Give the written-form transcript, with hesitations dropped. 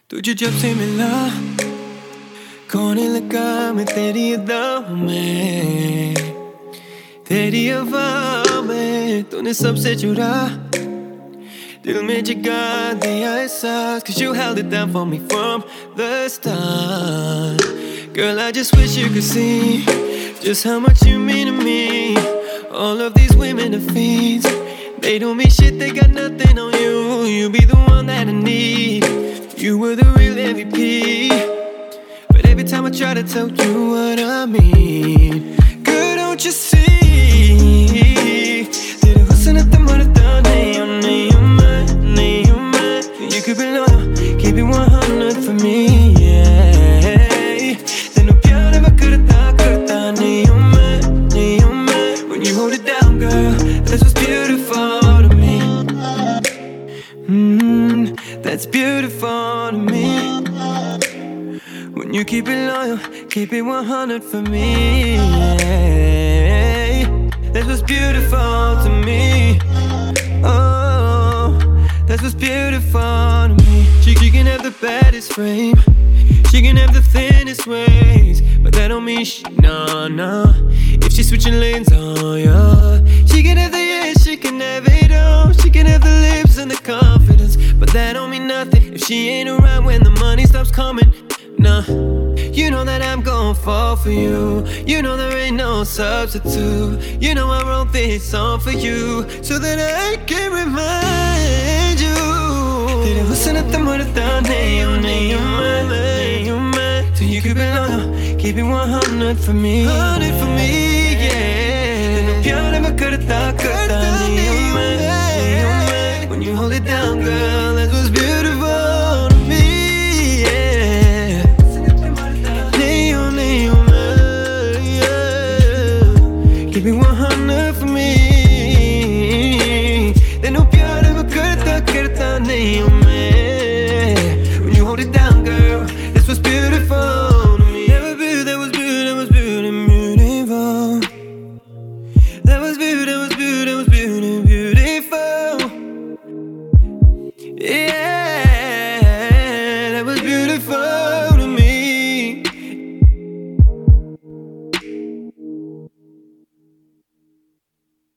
तुझे जब से मिला खोने लगा मैं तेरी अदाओं में, तेरी हवा में तूने सबसे चुरा दिल में जगा दिया एहसास. Cause you held it down for me from the start. Girl, I just wish you could see just how much you mean to me. All of these women are fiends, they don't mean shit, they got nothing on you. You be the one that I need, you were the real MVP. But every time I try to tell you what I mean, girl, don't you see? तेरे हुस्न इतना मरता नहीं हूँ, नहीं हूँ मैं, नहीं हूँ मैं. You could be loyal, keep it 100 for me, yeah. तेनू प्यार मैं करता करता नहीं हूँ मैं, नहीं हूँ मैं. When you hold it down, girl, that's what's beautiful to me. That's beautiful to me. When you keep it loyal, keep it 100 for me, yeah. That's what's beautiful to me. Oh, that's what's beautiful to me. She can have the baddest frame, she can have the thinnest waist, but that don't mean no, no. If she's switching lanes, oh yeah. She can have the yes, she can have it all. She can have the lips and the confidence, but that don't mean nothing if she ain't around when the money stops coming. Nah, you know that I'm gon' fall for you. You know there ain't no substitute. You know I wrote this song for you so that I can remind you. तेरे हुस्न इतना मरता नहीं हूँ, नहीं हूँ मैं, नहीं हूँ मैं. So you keep it loyal, keep it 100 for me, 100 for me, yeah. तेनू प्यार मैं करता करता नहीं हूँ मैं, नहीं हूँ मैं. When you hold it down, girl, that's what's beautiful to me. Keep it 100 for me.